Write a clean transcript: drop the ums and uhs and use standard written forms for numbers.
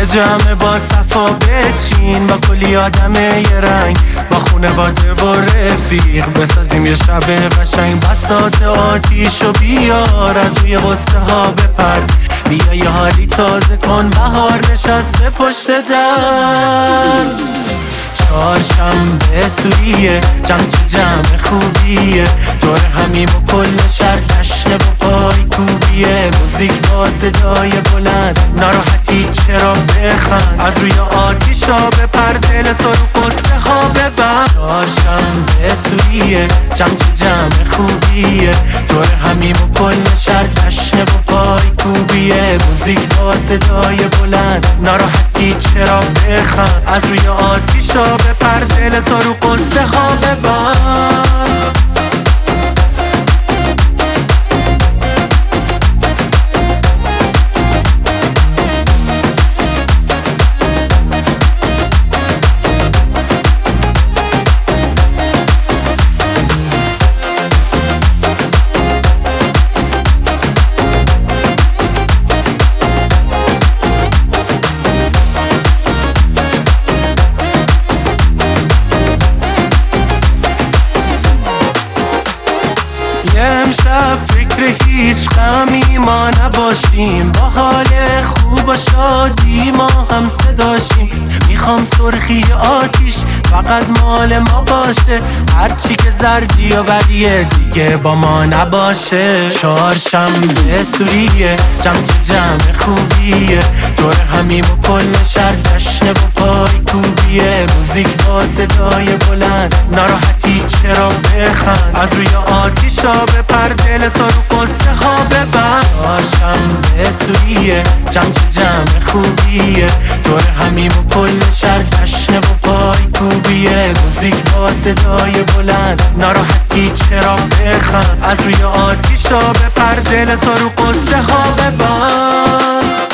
جمع با صفا بچین، با کلی آدم یه رنگ، با خونواده و رفیق بسازیم یه شب قشنگ. بساط آتیشو بیار، از روی غصه ها بپر، بیا یه حالی تازه کن، بهار نشسته پشت در. چهارشنبه سوریه، جمع خوبیه، دور همیم و کل شهر جشنه و پای کوبیه. موزیک با صدای بلند، ناراحتی چرا بخند، از روی آتیشا بپر، دل تو رو قصه ها ببند. چهارشنبه سوریه، جمع خوبیه، دور همیم و کل شهر جشنه و پای کوبیه. موزیک با صدای بلند، ناراحتی چرا بخند، از روی آتیشا بپر، دل تو رو قصه ها ببند. امشب فکر هیچ غمی ما نباشیم، با حال خوب و شادی ما هم صداشیم. میخوام سرخی آتیش فقط مال ما باشه، هرچی که زردی و بدیه دیگه با ما نباشه. چهارشنبه سوریه، جمع خوبیه، دور همیم و کل شهر جشنه و پای کوبیه. موزیک با صدای بلند، ناراحتی چرا بخند، از روی آتیشا بپر، دل تو رو قصه ها ببند. چهارشنبه سوریه، جمع خوبیه، دور همیم و کل شهر جشنه و پای کوبیه. موزیک با صدای بلند، ناراحتی چرا بخند، از روی آتیشا بپر، دل تو رو قصه ها ببند.